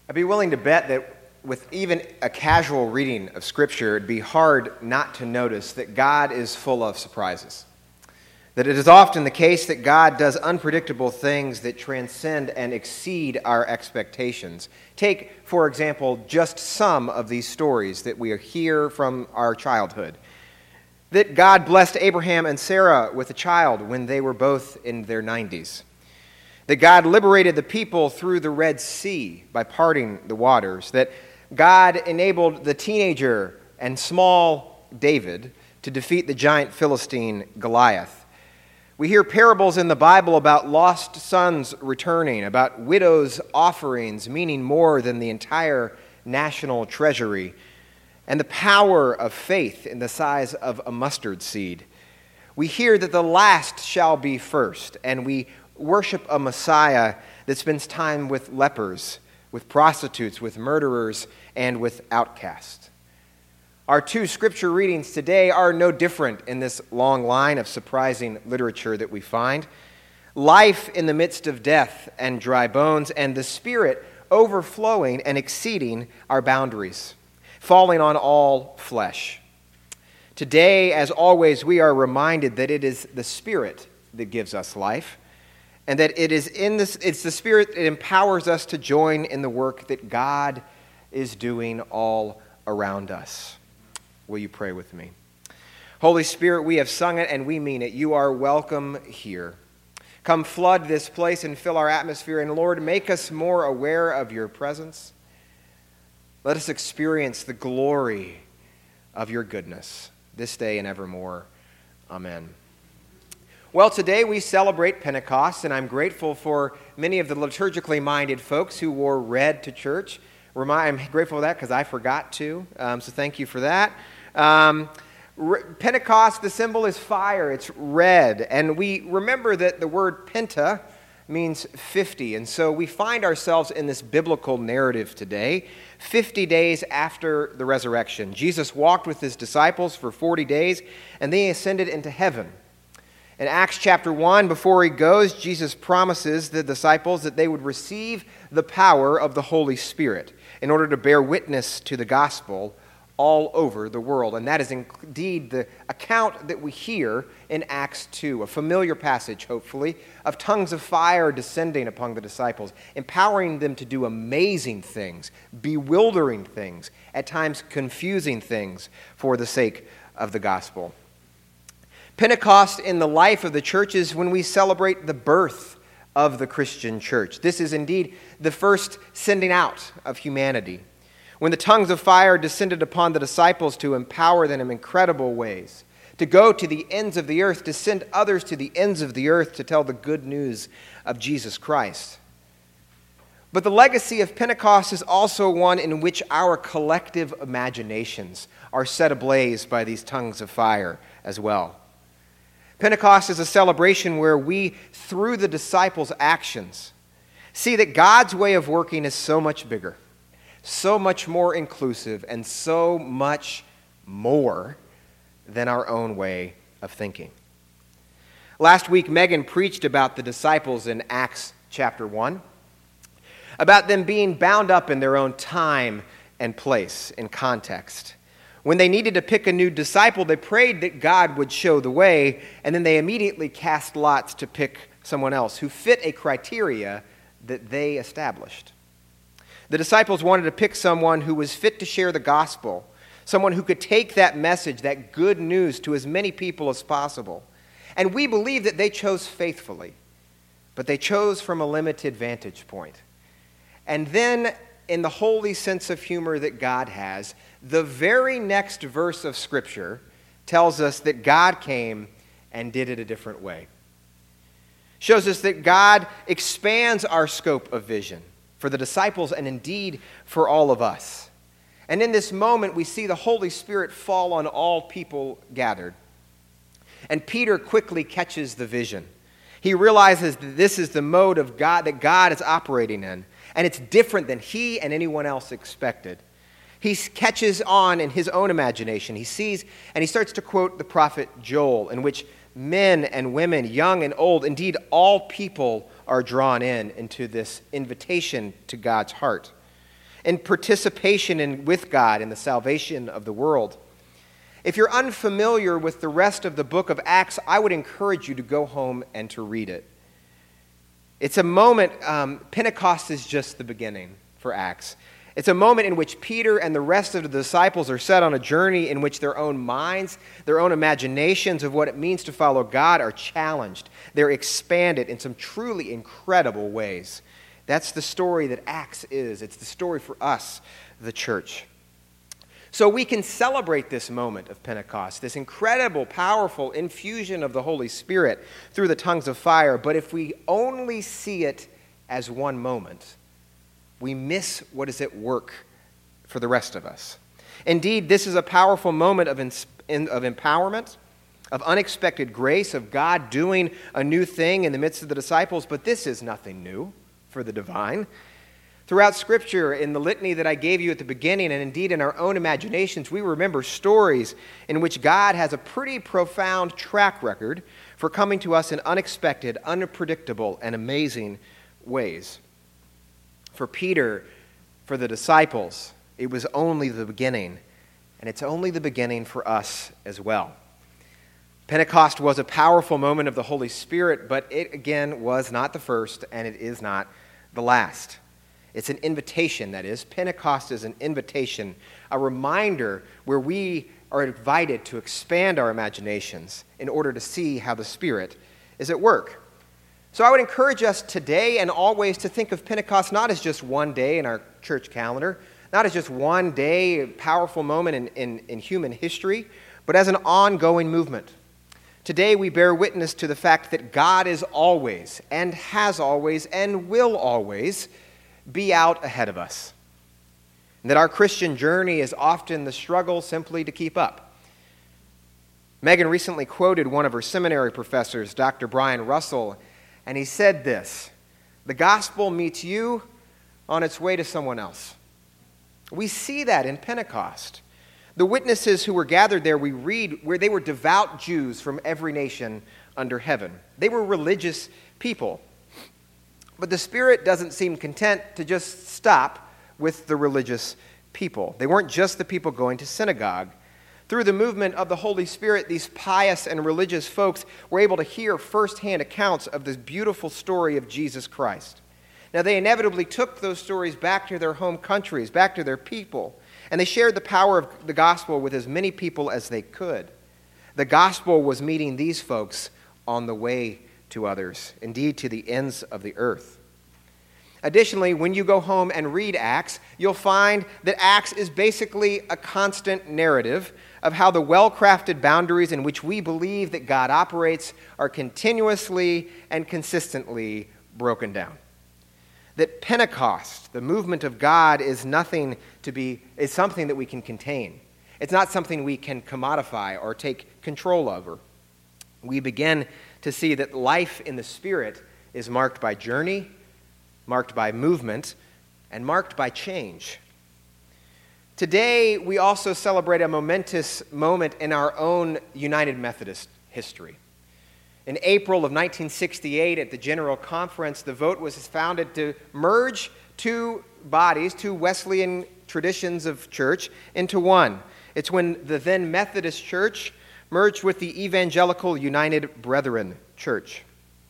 I'd be willing to bet that with even a casual reading of Scripture, it'd be hard not to notice that God is full of surprises. That it is often the case that God does unpredictable things that transcend and exceed our expectations. Take, for example, just some of these stories that we hear from our childhood. That God blessed Abraham and Sarah with a child when they were both in their 90s. That God liberated the people through the Red Sea by parting the waters. That God enabled the teenager and small David to defeat the giant Philistine Goliath. We hear parables in the Bible about lost sons returning, about widows' offerings meaning more than the entire national treasury, and the power of faith in the size of a mustard seed. We hear that the last shall be first, and we worship a Messiah that spends time with lepers, with prostitutes, with murderers, and with outcasts. Our two scripture readings today are no different in this long line of surprising literature that we find. Life in the midst of death and dry bones, and the Spirit overflowing and exceeding our boundaries, falling on all flesh. Today, as always, we are reminded that it is the Spirit that gives us life, and that it's the Spirit that empowers us to join in the work that God is doing all around us. Will you pray with me? Holy Spirit, we have sung it and we mean it. You are welcome here. Come flood this place and fill our atmosphere. And Lord, make us more aware of your presence. Let us experience the glory of your goodness this day and evermore. Amen. Well, today we celebrate Pentecost, and I'm grateful for many of the liturgically minded folks who wore red to church. I'm grateful for that because I forgot to, so thank you for that. Pentecost, the symbol is fire. It's red, and we remember that the word penta means 50, and so we find ourselves in this biblical narrative today, 50 days after the resurrection. Jesus walked with his disciples for 40 days, and then he ascended into heaven. In Acts chapter 1, before he goes, Jesus promises the disciples that they would receive the power of the Holy Spirit in order to bear witness to the gospel all over the world. And that is indeed the account that we hear in Acts 2, a familiar passage, hopefully, of tongues of fire descending upon the disciples, empowering them to do amazing things, bewildering things, at times confusing things for the sake of the gospel. Pentecost in the life of the church is when we celebrate the birth of the Christian church. This is indeed the first sending out of humanity, when the tongues of fire descended upon the disciples to empower them in incredible ways, to go to the ends of the earth, to send others to the ends of the earth to tell the good news of Jesus Christ. But the legacy of Pentecost is also one in which our collective imaginations are set ablaze by these tongues of fire as well. Pentecost is a celebration where we, through the disciples' actions, see that God's way of working is so much bigger, so much more inclusive, and so much more than our own way of thinking. Last week, Megan preached about the disciples in Acts chapter 1, about them being bound up in their own time and place and context. When they needed to pick a new disciple, they prayed that God would show the way, and then they immediately cast lots to pick someone else who fit a criteria that they established. The disciples wanted to pick someone who was fit to share the gospel, someone who could take that message, that good news, to as many people as possible. And we believe that they chose faithfully, but they chose from a limited vantage point. And then, in the holy sense of humor that God has, the very next verse of Scripture tells us that God came and did it a different way. Shows us that God expands our scope of vision for the disciples and indeed for all of us. And in this moment, we see the Holy Spirit fall on all people gathered. And Peter quickly catches the vision. He realizes that this is the mode of God that God is operating in, and it's different than he and anyone else expected. He catches on in his own imagination. He sees, and he starts to quote the prophet Joel, in which men and women, young and old, indeed all people are drawn into this invitation to God's heart. in participation with God in the salvation of the world. If you're unfamiliar with the rest of the book of Acts, I would encourage you to go home and to read it. It's a moment, Pentecost is just the beginning for Acts. It's a moment in which Peter and the rest of the disciples are set on a journey in which their own minds, their own imaginations of what it means to follow God are challenged. They're expanded in some truly incredible ways. That's the story that Acts is. It's the story for us, the church. So we can celebrate this moment of Pentecost, this incredible, powerful infusion of the Holy Spirit through the tongues of fire. But if we only see it as one moment, we miss what is at work for the rest of us. Indeed, this is a powerful moment of empowerment, of unexpected grace, of God doing a new thing in the midst of the disciples. But this is nothing new for the divine. Throughout Scripture, in the litany that I gave you at the beginning, and indeed in our own imaginations, we remember stories in which God has a pretty profound track record for coming to us in unexpected, unpredictable, and amazing ways. For Peter, for the disciples, it was only the beginning, and it's only the beginning for us as well. Pentecost was a powerful moment of the Holy Spirit, but it again was not the first, and it is not the last. It's an invitation, that is. Pentecost is an invitation, a reminder where we are invited to expand our imaginations in order to see how the Spirit is at work. So I would encourage us today and always to think of Pentecost not as just one day in our church calendar, not as just one day, a powerful moment in human history, but as an ongoing movement. Today we bear witness to the fact that God is always and has always and will always be out ahead of us. And that our Christian journey is often the struggle simply to keep up. Megan recently quoted one of her seminary professors, Dr. Brian Russell, and he said this: "The gospel meets you on its way to someone else." We see that in Pentecost. The witnesses who were gathered there, we read, where they were devout Jews from every nation under heaven. They were religious people. But the Spirit doesn't seem content to just stop with the religious people. They weren't just the people going to synagogue. Through the movement of the Holy Spirit, these pious and religious folks were able to hear firsthand accounts of this beautiful story of Jesus Christ. Now, they inevitably took those stories back to their home countries, back to their people, and they shared the power of the gospel with as many people as they could. The gospel was meeting these folks on the way to others, indeed to the ends of the earth. Additionally, when you go home and read Acts, you'll find that Acts is basically a constant narrative of how the well-crafted boundaries in which we believe that God operates are continuously and consistently broken down. That Pentecost, the movement of God, is something that we can contain. It's not something we can commodify or take control over. We begin to see that life in the Spirit is marked by journey, marked by movement, and marked by change. Today, we also celebrate a momentous moment in our own United Methodist history. In April of 1968, at the General Conference, the vote was founded to merge two Wesleyan traditions of church, into one. It's when the then Methodist Church merged with the Evangelical United Brethren Church.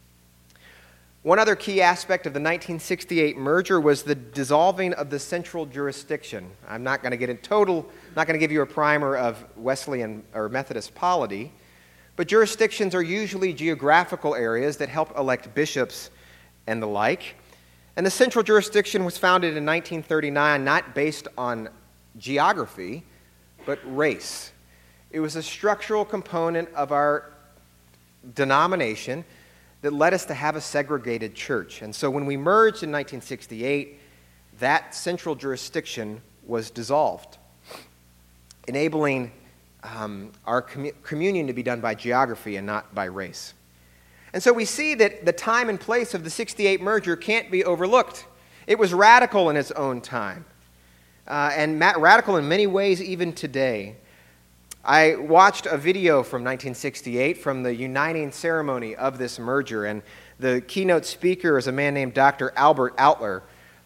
One other key aspect of the 1968 merger was the dissolving of the central jurisdiction. I'm not going to give you a primer of Wesleyan or Methodist polity, but jurisdictions are usually geographical areas that help elect bishops and the like. And the central jurisdiction was founded in 1939, not based on geography, but race. It was a structural component of our denomination that led us to have a segregated church. And so when we merged in 1968, that central jurisdiction was dissolved, enabling our communion to be done by geography and not by race. And so we see that the time and place of the 68 merger can't be overlooked. It was radical in its own time, and radical in many ways even today. I watched a video from 1968 from the uniting ceremony of this merger, and the keynote speaker is a man named Dr. Albert Outler,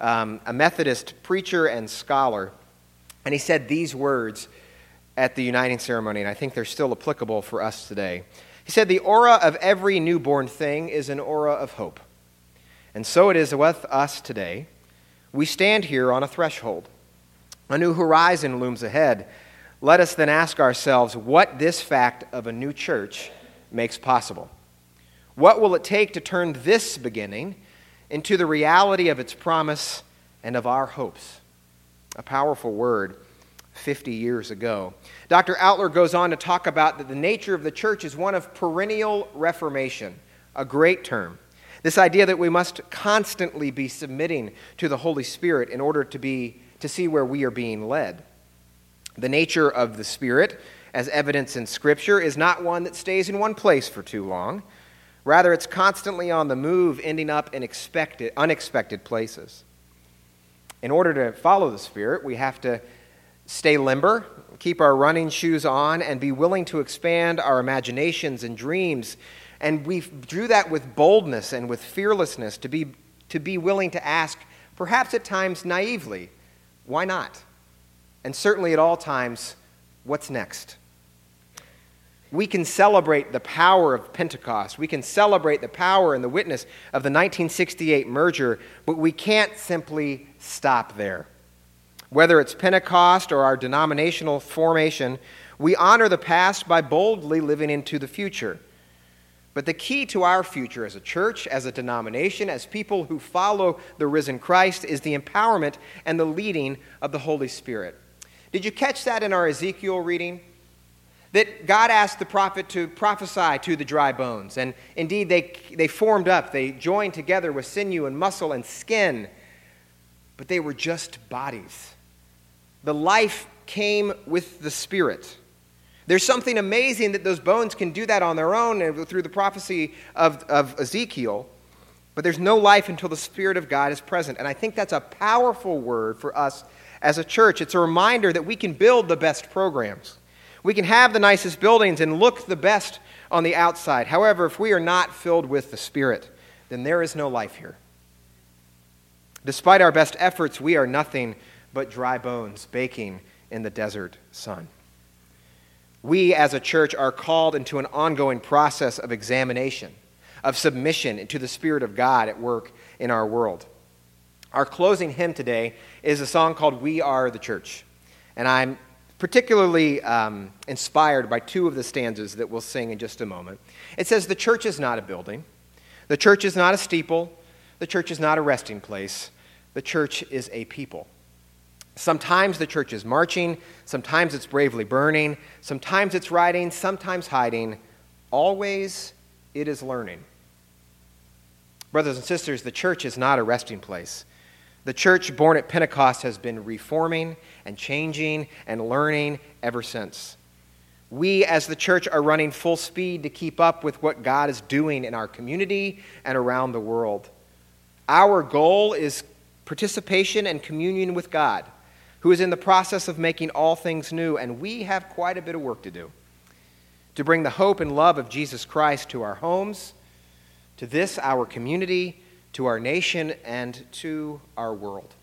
a Methodist preacher and scholar, and he said these words at the uniting ceremony, and I think they're still applicable for us today. He said, "The aura of every newborn thing is an aura of hope. And so it is with us today. We stand here on a threshold. A new horizon looms ahead. Let us then ask ourselves what this fact of a new church makes possible. What will it take to turn this beginning into the reality of its promise and of our hopes?" A powerful word 50 years ago. Dr. Outler goes on to talk about that the nature of the church is one of perennial reformation, a great term. This idea that we must constantly be submitting to the Holy Spirit in order to see where we are being led. The nature of the Spirit, as evidenced in Scripture, is not one that stays in one place for too long. Rather, it's constantly on the move, ending up in unexpected places. In order to follow the Spirit, we have to stay limber, keep our running shoes on, and be willing to expand our imaginations and dreams. And we do that with boldness and with fearlessness, to be willing to ask, perhaps at times naively, why not? And certainly at all times, what's next? We can celebrate the power of Pentecost. We can celebrate the power and the witness of the 1968 merger, but we can't simply stop there. Whether it's Pentecost or our denominational formation, we honor the past by boldly living into the future. But the key to our future as a church, as a denomination, as people who follow the risen Christ is the empowerment and the leading of the Holy Spirit. Did you catch that in our Ezekiel reading? That God asked the prophet to prophesy to the dry bones. And indeed, they formed up. They joined together with sinew and muscle and skin. But they were just bodies. The life came with the Spirit. There's something amazing that those bones can do that on their own through the prophecy of Ezekiel. But there's no life until the Spirit of God is present. And I think that's a powerful word for us as a church. It's a reminder that we can build the best programs. We can have the nicest buildings and look the best on the outside. However, if we are not filled with the Spirit, then there is no life here. Despite our best efforts, we are nothing but dry bones baking in the desert sun. We as a church are called into an ongoing process of examination, of submission to the Spirit of God at work in our world. Our closing hymn today is a song called "We Are the Church." And I'm particularly inspired by two of the stanzas that we'll sing in just a moment. It says, "The church is not a building. The church is not a steeple. The church is not a resting place. The church is a people. Sometimes the church is marching. Sometimes it's bravely burning. Sometimes it's riding. Sometimes hiding. Always it is learning." Brothers and sisters, the church is not a resting place. The church born at Pentecost has been reforming and changing and learning ever since. We as the church are running full speed to keep up with what God is doing in our community and around the world. Our goal is participation and communion with God, who is in the process of making all things new, and we have quite a bit of work to do to bring the hope and love of Jesus Christ to our homes, to this, our community, to our nation, and to our world.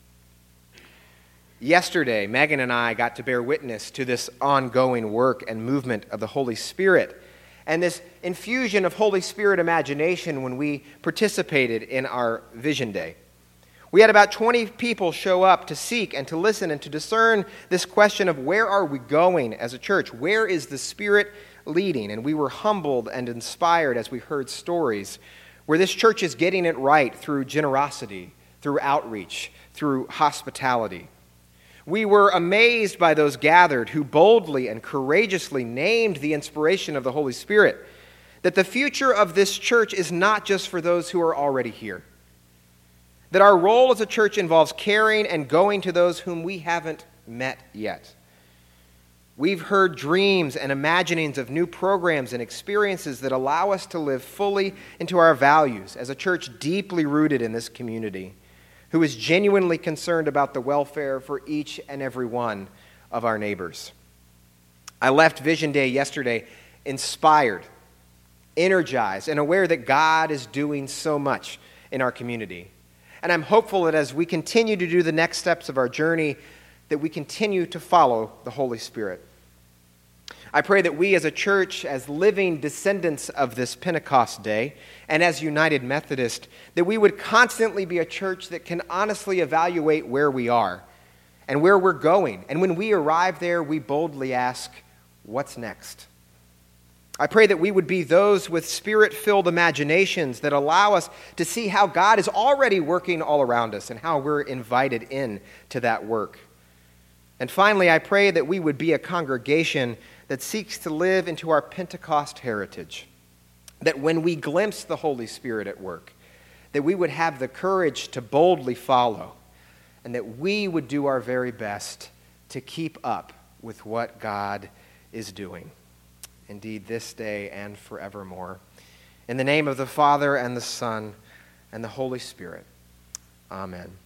Yesterday, Megan and I got to bear witness to this ongoing work and movement of the Holy Spirit and this infusion of Holy Spirit imagination when we participated in our Vision Day. We had about 20 people show up to seek and to listen and to discern this question of where are we going as a church? Where is the Spirit leading? And we were humbled and inspired as we heard stories where this church is getting it right through generosity, through outreach, through hospitality. We were amazed by those gathered who boldly and courageously named the inspiration of the Holy Spirit, that the future of this church is not just for those who are already here, that our role as a church involves caring and going to those whom we haven't met yet. We've heard dreams and imaginings of new programs and experiences that allow us to live fully into our values as a church deeply rooted in this community, who is genuinely concerned about the welfare for each and every one of our neighbors. I left Vision Day yesterday inspired, energized, and aware that God is doing so much in our community. And I'm hopeful that as we continue to do the next steps of our journey, that we continue to follow the Holy Spirit. I pray that we as a church, as living descendants of this Pentecost day, and as United Methodist, that we would constantly be a church that can honestly evaluate where we are and where we're going. And when we arrive there, we boldly ask, what's next? I pray that we would be those with spirit-filled imaginations that allow us to see how God is already working all around us and how we're invited in to that work. And finally, I pray that we would be a congregation that seeks to live into our Pentecost heritage, that when we glimpse the Holy Spirit at work, that we would have the courage to boldly follow, and that we would do our very best to keep up with what God is doing, indeed this day and forevermore. In the name of the Father, and the Son, and the Holy Spirit. Amen.